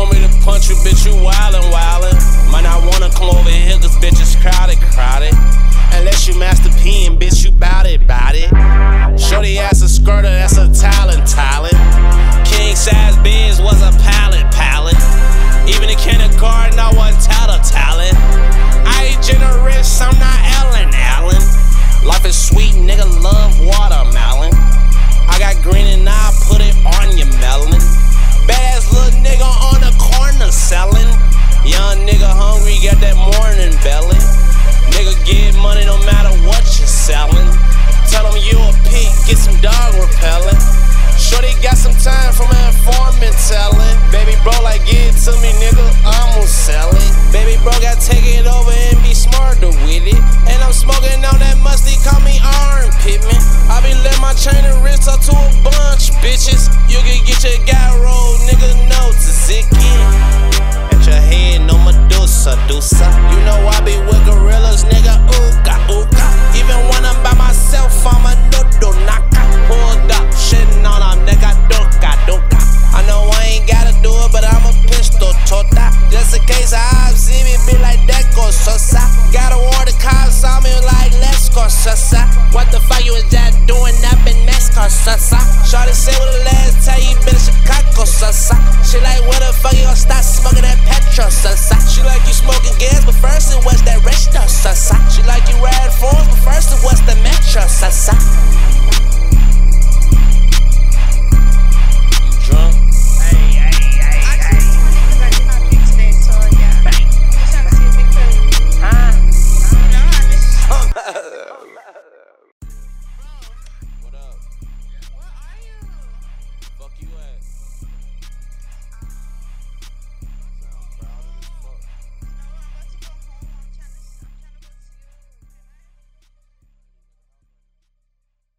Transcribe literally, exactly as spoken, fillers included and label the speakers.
Speaker 1: want me to punch you, bitch, you wildin', wildin'. Might not wanna come over here, cause bitch is crowded, crowded. Unless you Master P and bitch, you bout it, bout it. Shorty ass a skirter, that's a talent, talent. King size biz was a pallet, pallet. Even in kindergarten, I wasn't talent, talent. I ain't generous, I'm not Ellen, Allen. Life is sweet, nigga, love watermelon. I got green and I put it on your melon. Badass little nigga on the corner selling. Young nigga hungry, got that morning belly. Nigga get money no matter what you're selling. Tell him you a pig, get some dog repellent. Shorty got some time from an informant telling. Baby bro like give it to me nigga, I'ma sell it. Baby bro got take it over and be smarter with it. And I'm smoking on that musty, call me armpit man. I be letting my chain and wrist up to a bunch bitches. You can get your